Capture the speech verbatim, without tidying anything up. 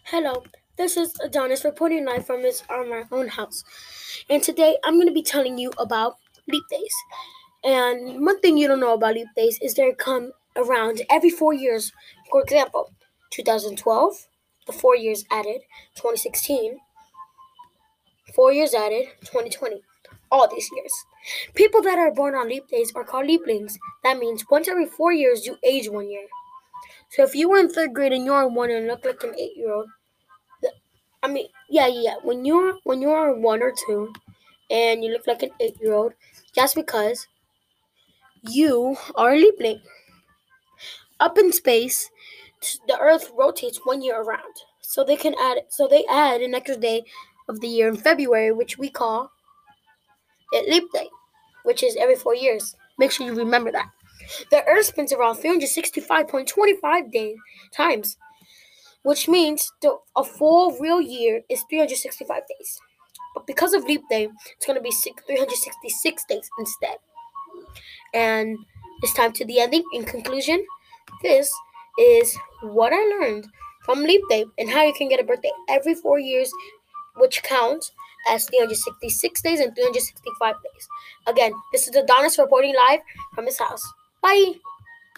Hello, this is Adonis reporting live from his um, our own house. And today I'm going to be telling you about leap days. And one thing you don't know about leap days is they come around every four years. For example, twenty twelve, the four years added, twenty sixteen, four years added, twenty twenty. All these years. People that are born on leap days are called leaplings. That means once every four years you age one year. So if you were in third grade and you're one and look like an eight year old, I mean, yeah, yeah. yeah. When you're when you're one or two, and you look like an eight-year-old, just because you are a leapling. Up in space, the Earth rotates one year around, so they can add. So they add an extra day of the year in February, which we call it Leap Day, which is every four years. Make sure you remember that. The Earth spins around three hundred sixty-five point two five days times, which means the, a full real year is three hundred sixty-five days. But because of leap day, it's going to be three hundred sixty-six days instead. And it's time to the ending. In conclusion, this is what I learned from leap day and how you can get a birthday every four years, which counts as three hundred sixty-six days and three hundred sixty-five days. Again, this is Adonis reporting live from his house. Bye!